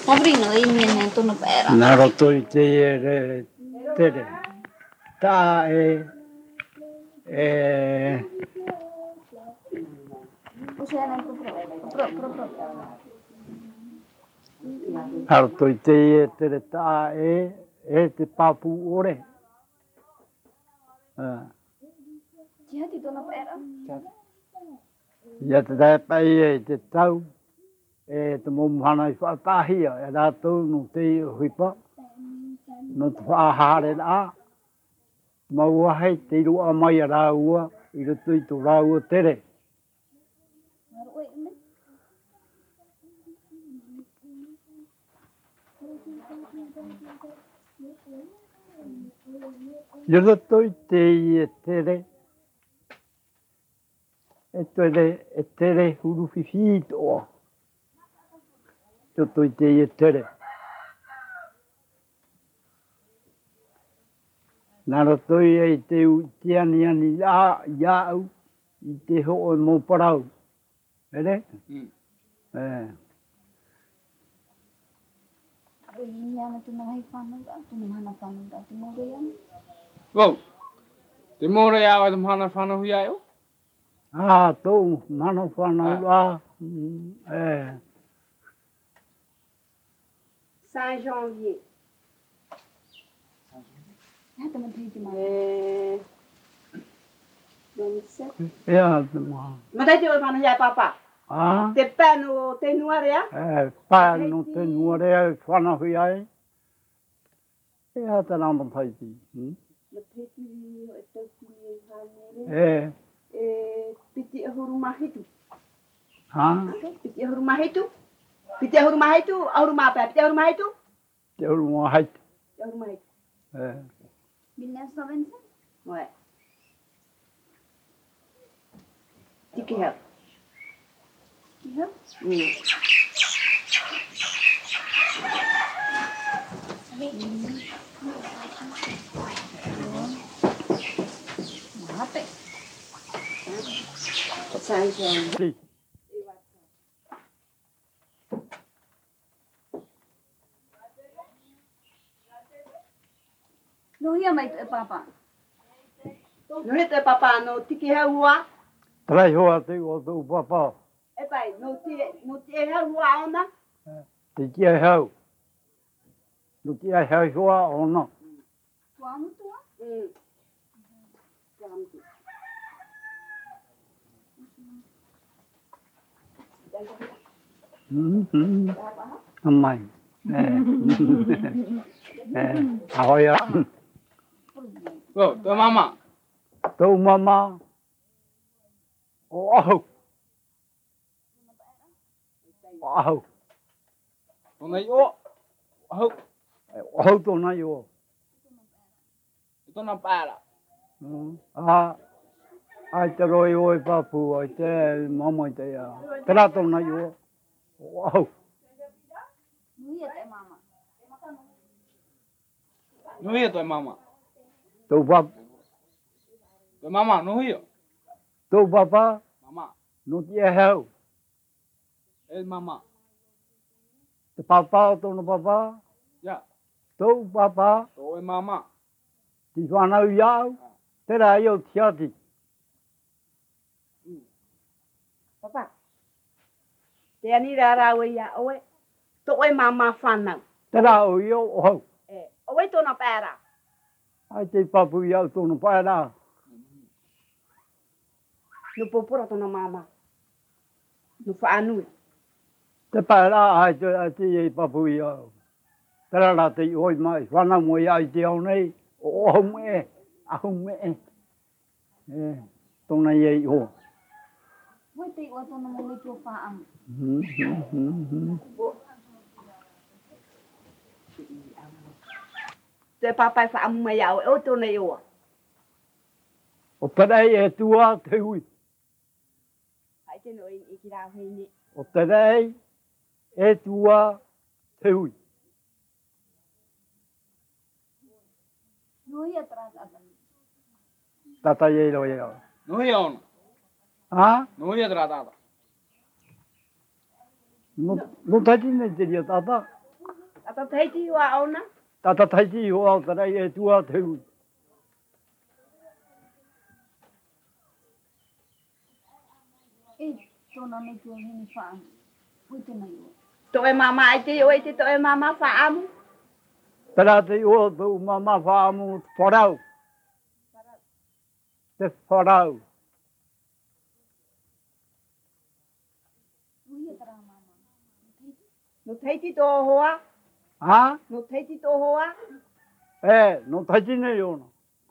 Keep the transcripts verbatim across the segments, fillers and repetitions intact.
Povrino, in tu non era. Naroto i te tere. Ta e e Naroto i te tere ta e e te papu ore. Ah. Dia di tu non era. Ia te tai pai e te tau e te momuhana i whaatahia e rātou no te huipa no te whaahare a maua hei te irua mai a rāua i rutu i tō rāua tere. I rutu i te i e tere e tere e tere huruwhiwhi toa. Rutu i te i e tere. Nara toi e te u te ani ani a iau i te ho o mō parau. Ere? Mm. Eh. Wow. Te more ia te mana whanau ia eo? Ah, tō mana whanau a. Eh. Saint Janvier. Eh, vingt-sept. Ia, te maha. Mata te o whanau ia papa. Ah? Te pēno te nuarea? Eh, pēno te nuarea whanau ia e. Ia te nāma taiti. Hmm? Le peti o e tau kini e whanere. Eh. E piti e huru mahitu. Ha? Piti e huru mahitu. Piti e huru mahitu, ahuru mapea. Piti e huru mahitu? Te huru mua haitu. Te huru mahitu. Eh. mille neuf cent vingt-cinq? Ouais. Tiki hau. Tiki hau? Mm. Mate. Saint Jean. Si. No ia mai te papa. No he te papa no tiki hau ua. Trai hoa te o tō papa. E pai, no te, no te hau ua ona. Te kia hau. No kia hau hoa ona. Tuamu tua? Mm. Tuamutu. Mhm. Amai. Eh. Eh. Ahoia. Wow, tō mama. Tō mama. O ahu. O ahu. Tōna i o. Ahau. O ahu tōna i o. Tōna pēra. Ah. Ai te roi o i papu, ai te mama i te ia. Te rā tōna i o. O ahu. No ia te mama. No ia tō mama. Tō papa. Tō mama, no ia. Tō papa. Mama. No tia hau. E mama. Te papa o tōna papa. Ia. Tō papa. Tō e mama. Ti whanau iau. Te rā i o tiati. Papa. Te ani rā rāua ia oe. Tō e mama whanau. Te rā o i o o hau. E, oe tōna pēra. Ai te papu iau tōna paera. No popora tōna mama. No whaanui. Te paera ai te ai te i papu iau. Te rā te i oi mai. Whanau mo i ai te au nei. O ahu me. Ahu me. E, tōna i ei o. Hoi te ua tōna mōi tō whaamu. Te papai whaamu mai au. E o tōna i oa. O terei e tua te hui. Hai te no i ki rāu hei ni. O terei e tua te hui. No ia tra tata. Tata i eiro i au. No ia ona. Ha? No ia tra tata. No, no taiti nei te ria tata. ata thei ti wa ona. Tata taiti ho au tarai e tua teu. E tōna me tua hini whaam. Pui te mai o. To e mama ai te o e te to e mama fa amu. Tara te o tau mama whaamu wharau. Te wharau. Ui e tara mama. No thei ti to hoa. Ha? No thei ti to hoa. E, no taiti nei ona.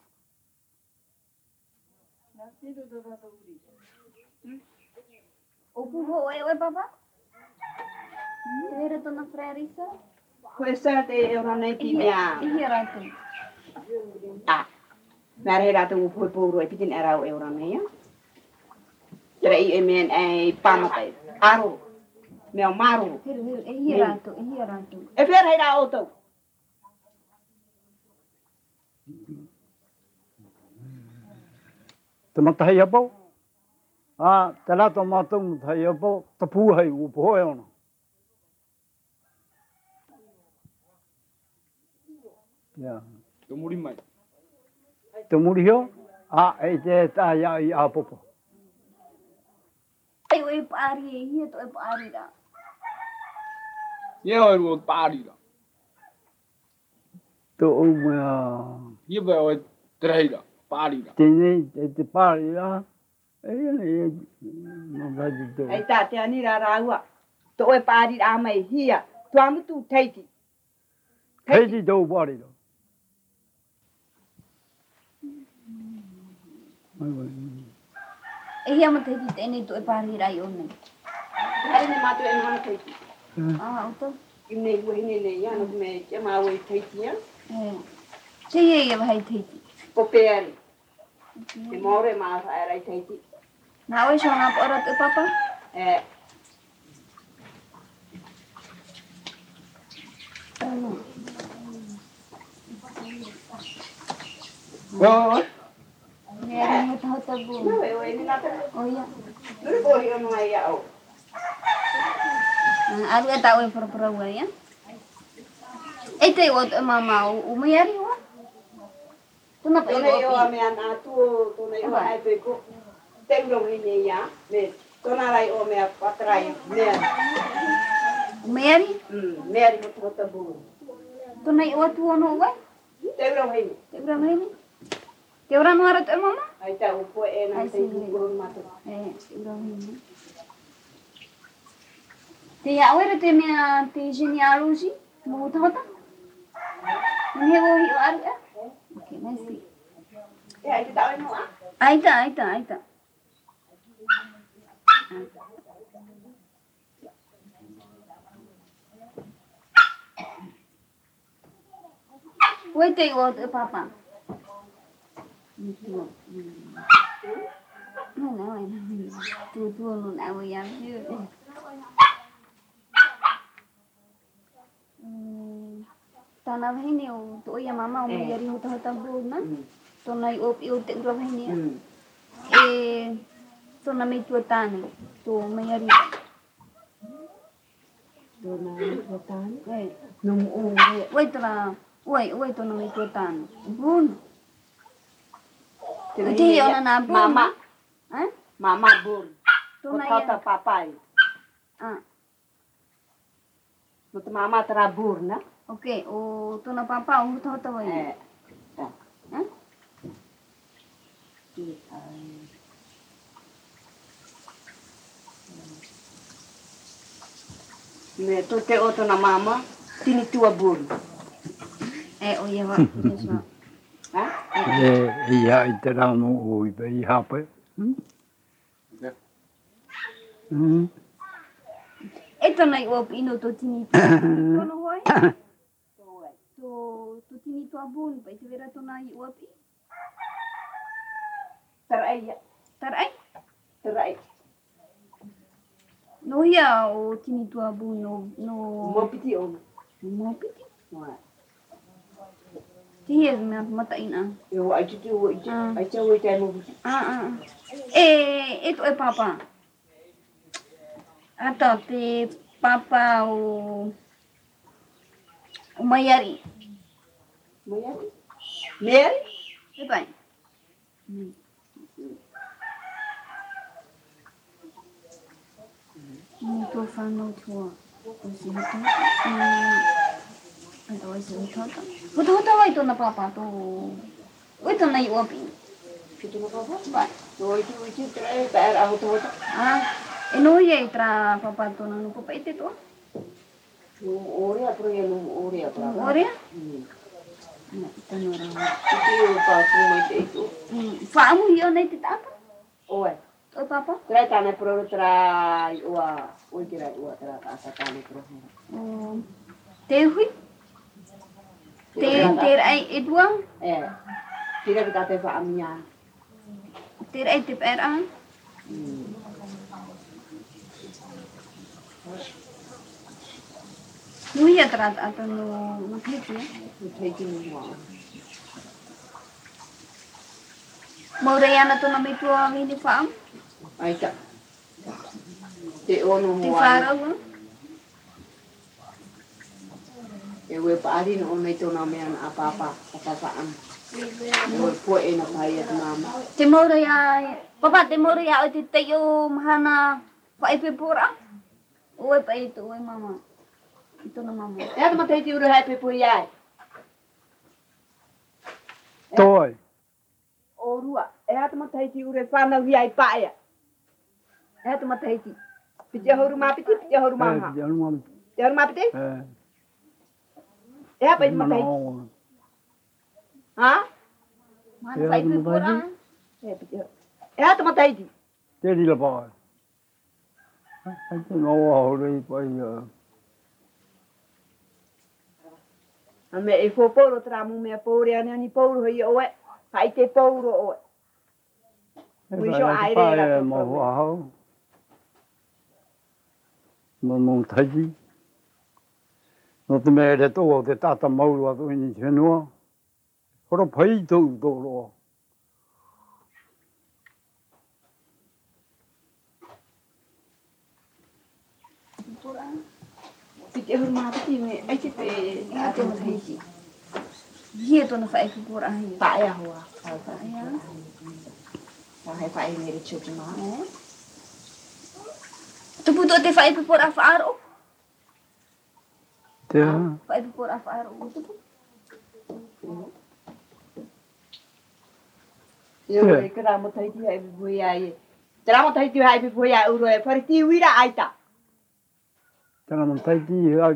O puho e oe papa? Te vera tōna frērisa? Koe sa te e ora nei ti mea. Ihi rātou. Ah. Nā rei rātou o pui pūro e pitin e rau e ora nei, ya. Tere i e men e pāmatai. Aro. Mea maro. Heru, heru, ihi rātou, ihi rātou. E whera hei rā o tau. Te matahi apau. Ah, te rato mātou matahi apau. Te pūhei u pohoe ona. Yeah. Te muri mai. Te muri hio. Ah, e te tā ia i a popo. E oe pāri e hia to e pāri rā. Ye o ru pari la. Te o mea. Ye ba o treira pari la. Te nei, te te pāri rā. E ia e no vai te Hei tā te ani rā rāua. To e pāri rā mai hia. Tua mutu teiti. Heiti tau pāri rā. Mai mai. E hia ma te hiti tēnei to e pāri rā i o nei. Hei ne mātu e mahana teiti. Ah, o tō. I nei ua hine nei ia. Nuk me te māua i teiti ia. E. Te hia i e wahai teiti. Po peari. Te maore māsa e rai teiti. Nā oe shau ngā pōra te papa? E. Ano. Oi. Nea rin hota hota bu. Nau e oe ni nata. O ia. Nuri bori o nua ia au. Aru e tā oe parapara ua ia. E te o te mama o umaiari ua. Tuna pa i Tona i oa opi. mea nā tuo. Tona i oa ai peko. Te urong hine ia. Me. Tona rai o mea patrai. Mea. Umaiari? Mm. Mea ri motu hota buru. Tuna i oa tu ono ua. Te urong hine. Te ura mai ni. Te ura nuara te mama? Ai tā upo e nā Ai, te si. kurun matu. E, te ura mai ni. Te ia oera te mea te jeni aruji. Mo hota hota? Ni he wo hi o aru e? Ok, nice. E ai te tau e noa. Aita, aita, aita. Oi te o te papa. Tu. Não, não, não. Tu, tu não não ia ver. Tana vahini o to ia mama o mai ari hota hota bu na. Tona i op i o te ura vahini. E tona me tua tane. To mai ari. Tona me tua tane? Ei. No mo Oi tona. Oi, oi tona me tua tane. Bruno. Te Te ia ona na Bruno. Mama. Hã? Mama bun. Tona Ko tata ia. papai. Ah, No te mama tara bur, na? ok. O tona papa o hota hota vai. Eh. Hã? Me to te o tona mama, tini tua bur. E o ia va. Ia Ha? E ia i te rano o i pe i hape. Mm. E tona i op ino to tini tua. Tono hoi? To to tini tua bun, pa te vera tona i op i. Tarai, ya. Tarai? Tarai. No ia o tini tua bun no no Mo piti o. mo piti. Wa. Te hia me mata ina. Eu ai tu o i. Ah. Ai tau i tai mo piti. Ah ah. E e to e papa. Ata te papa o Mayari. Mayari. Mary. Thế vậy. Mình tôi phan nô chùa. Tôi xin hết. Anh tôi xin hết. Hút hút vậy tôi na papa tôi. Ôi tôi này uống pin. Kita nak apa? Baik. Rồi thì chứ cái bé ở thôi. Ah, eno ye tra papa tôi nó có phải thế tôi. Ore a pro yelo ore a pro. Ore? Itu pa tu mai te tu. Fa mu yo nei te tata. Oe. O papa? Tra tane pro tra ua oi kira ua tra asa tane pro. Te hui? Te te ai eduang? Eh. Tira kita te fa amia. Te ai te per an? Nui ya tra atau no no kiki. Thấy cái gì mà. Mau rayana tu na mitu ini fam? Ai ta. Te ono mo. Te faro. E we pari no me to na me apa apa apa apa. Oi po e na pai e mama. Te mau raya. Papa te mau raya o te te yo mahana fa ipe pura. Oi pa itu oi mama. Itu na mama. E ma te ti uru hai pe po yai. Tôi. Orua, e ata ma te ti uru fa na wi ai pa ya. E ata ma te ti. Pija horu ma piti, pija horu ma ha. Jangan mau. Pija horu ma piti? Eh. E apa ma te ti? Ha? Mana fa ipe pura. E pija. E ata ma te ti. Thế đi là bò. Anh cứ ngồi hồ đi bây giờ. Me e fo poro tramu me pore ani ani poro hi oe. Fai te poro oe. Mui so aire la mà vào. Mà mong thấy gì. Nó tụi mẹ để tôi để ta tầm màu rồi tôi nhìn thấy nó. Có nó thấy tôi tôi rồi. Piti horma piti me ai te Ate mo thấy gì. Hier tu na fa ipe pura hi. pa ya hoa. Ya. Pa hai pa me ri chupi ma. Tu puto te fa ipe pura fa aro. Thế. Fa ipe pura fa aro. Yo e kra mo tai ti ai vui ai. Tra mo tai ti ai bi vui ai uro e fari ti wi ra ai ta. Thế là mình thấy gì rồi.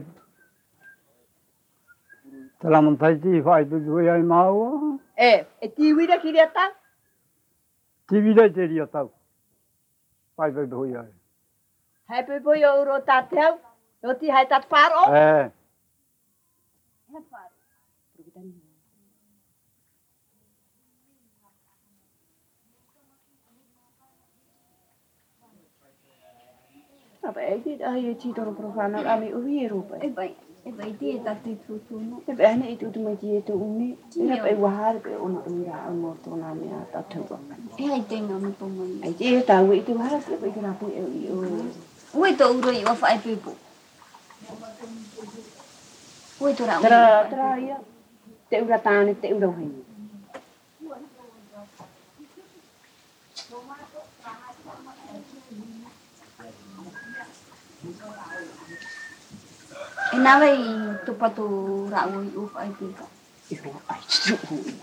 Thế là mình thấy gì phải tôi vui ai máu. E, e ti wi ra ki ra ta. ti vi đây chơi đi tao. Phải phải vui ai. Hai pe vui uro ta theo. Yo ti hai ta faro. Eh. Apa e ti ai ti toro profana ami uri rupa. E bai. E bai te ta te tu tu no. Te be ane itu tu mai ti tu uni. Ina pe wahar pe ona ura ono to na me ata tu. E ai te nga mo to mai. Ai ti ta wi tu wahar pe pe kra pe e o. Oi to uro i wa fa ipe pu. Oi to ra. Tra tra ia. Te ura tane te ura hai. E na vai tu pa tu ra oi u fa ipe ka. Iho ai tu.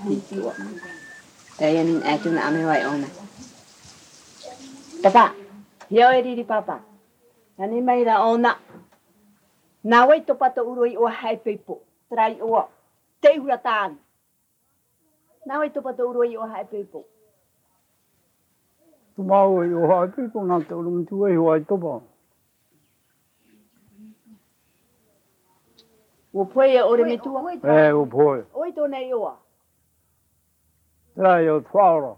Te ia nin ai tu na ame wai ona. Papa. Yo e di papa. Ani mai ra ona. Na wai to pa to uroi o hai pepo. Trai o. Te ura tan. Na wai to pa to uroi o hai pepo. Tôi mau rồi, hỏi cái con nào tự động chú ấy hỏi tôi bảo. Wo poi e ore me tua. Eh, o poi. Oi to nei o. Thế là yêu thoa rồi.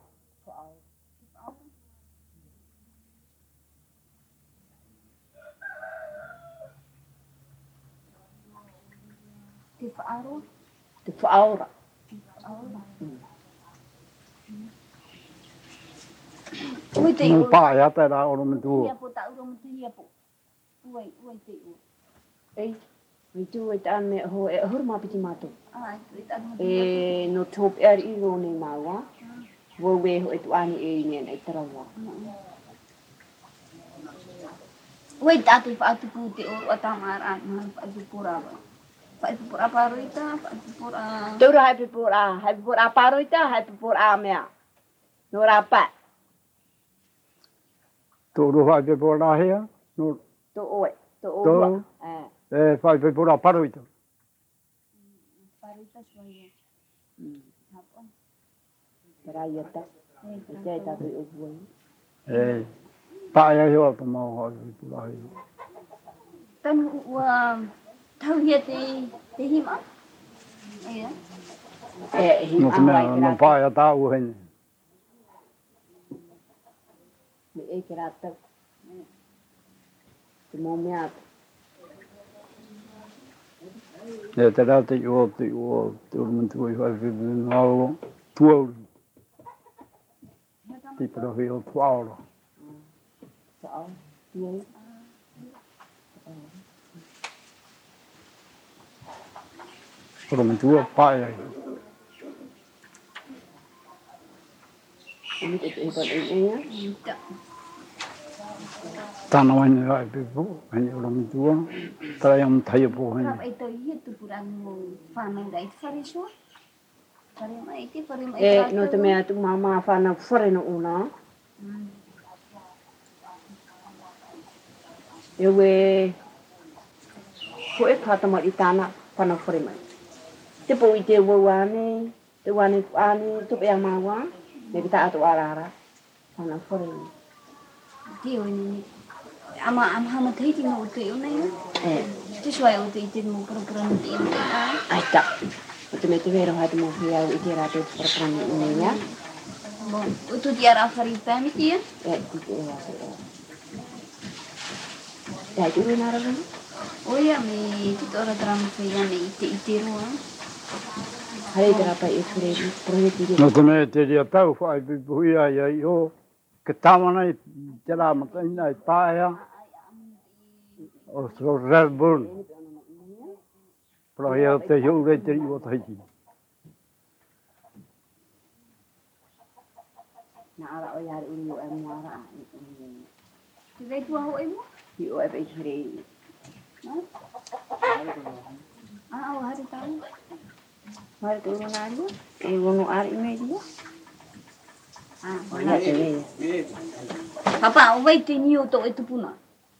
Te fa aro. Te faora. Oi te Nó u. phải á, tại là ông mình Ia thua. po ta uro mo te ia po. Oi, oi te u. Ei. Itu itu an me ho e hur ma piti mato. Ah, itu itu anu. E no top er i ro ne mawa. Wo we ho itu ani e ne ai terawa. Wait, atu pa atu puti o atamara na pa atu pura ba. Pa atu pura paro ita, pa atu pura. Tu ra hai pura, hai pura paro ita, hai pura mea. No ra pa. Tu ro vai pe pora hea. No. Tu oi, tu o. Tu. Eh. Eh, vai pe pora paro ita. Paro ita suaya. Hapon. Tera yata. Ita ita tu o buai. Eh. Pa ya yo to mo ho pura hea. Tan wa thau ye te te hima. Ai. Eh, hi No te me no pa ya ta u hen. Me e kira ta. Te mo mea. E te rā te o te o te urman tu i whai whiwi ngāo tuauru. Te parahi o tuaoro. Sao? Ye. Urman tua pai ai. Ini te te pa e e. Ita. Tāna wai nei ai pipo, hei urman tua. Tara iam tai po hei. Rap ito ye tu pura mo fanang dai fare so. Fare mai ti fare mai. E no te mea tu mama fa na fore no una. E we ko e kata ma itana fa na fore mai. Te po i te wauane, te wane ane, tu pe amawa, me kita atu arara. Fa na fore. Ti o ni. Ama am hama thei ti no te o nei. Eh, Ti suai o te ti mo pro pro ni ti. ai ta. Te me te vero ha te mo fia i te ra te por pro ni ya. Bon, o tu ti ara fare ta mi ti. Eh, ti te ra te. Dai tu na ra ni. O ya mi ti tora tram fe ya mi te ti ro. Hai te ra pa e fure pro ti. No te me te ria tau whai pipo i ai ai o. Ke tāmana i te rā makaina i tāia. O so Redburn. Parahi o te hiu rei te rio taiki. Na ara o yari uri o e moara. Ti vei tu ho e mo? I o e pe fure. Ah, o hari tau. Mari tu uru nari. E wono ari me dia. Ah, Ona te ve. papa, o vai te ni o to e tu puna.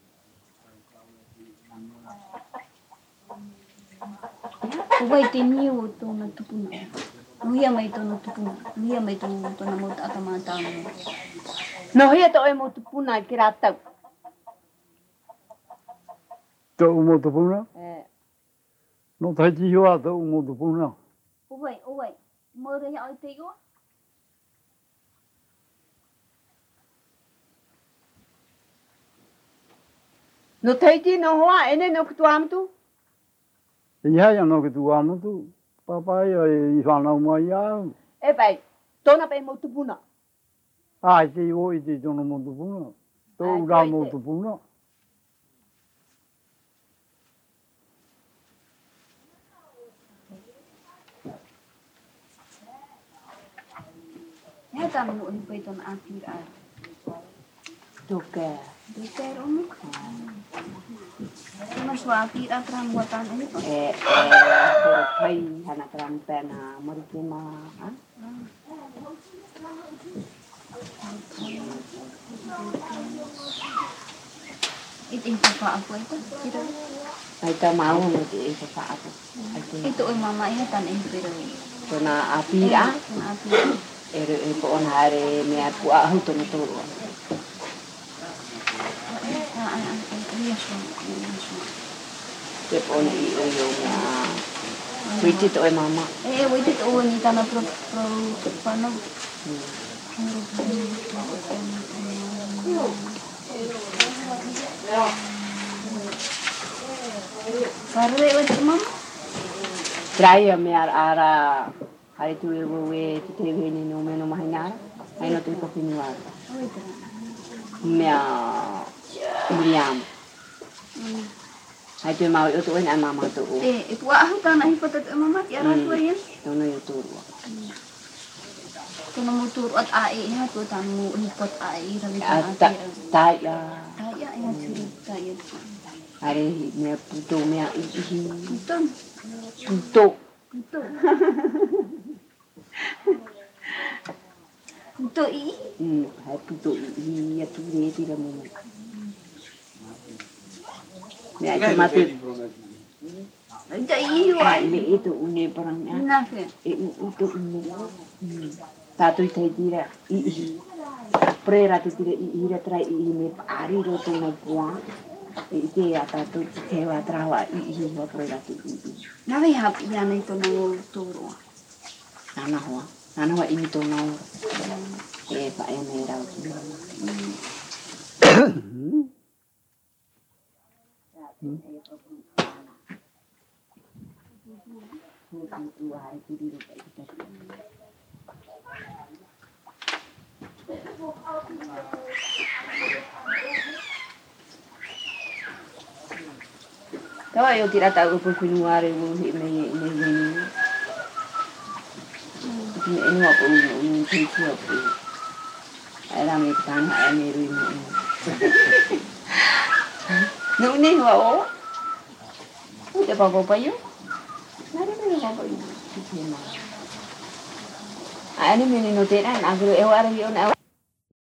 O vai te ni o to na tu puna. Nuia mai to na tu puna. Nuia mai to to na mo ta ta ma ta. No hia to e mo tu puna ki ra tau. Tō umo te puna? Eh, No tai ti hoa tō umo te puna. O vai, o vai. Mo re ya o te yo. no teiti no hoa ene no kutu amtu. I hai anō ki tu amutu. Papai ai i whanau mai au. E pai, tona pe mo tu puna. Ai te o i te tono mo te puna. Tō Ai, rā koe mo te. te puna. Ya ta mo ni pe to na apir a. Toke. Do te ro mo. Mas wa apir a tram buatan ini ko. Eh, eh, pai hana kram pena marikima. Itu yung papa ako ito. Pero Ai ta mau no te e pa ako. Ai te ito ay mama iya tan eh pero. tona apira. Na apir. Ere e ko onare me aku a hu to no to. Ah ah ah. Iya so. Iya so. Te pone i o yo na. Witi to e mama. Eh, wait it o ni tan pro pro pano. Para de wait mama. Trai me ar ara hari tu e we te te ve ni no me no mahina. Ai no te ko finua. Wait. Me a Miriam. Hai tu mau itu kan mama tu. Eh, itu aku tanah hipotet mama ti arah tua ya. Tono itu. Kono mo turot ai ha to tamu hipot ai rami Ata taya. Taya ya curi taya. Hari ni putu me ihi. Betul. Putu. Betul. Betul i. Hmm, hai putu ihi ya tu ni tidak mau. Me ai mati. Ada i wa. Ini itu uni perangnya. Nah ke. Itu uni. Satu itu tidak ihi. Prera tu tidak ihi dia try ihi me ari ro tu na buang. Itu ya satu cewa trawa ihi wa prera tu ihi. Nawe hap ya na ito no turo. Nana hoa. Nana hoa ini tu na. Eh pak yang merah. Tahu yo tidak tahu pun keluar ini ini ini ini. Ini ini apa ini ini apa? Ada mekan ada meru ini. Nung ni wa o. Udah apa apa yo? Nada ni apa apa yo. Ah ini meni noteran agro ewa ari yo na.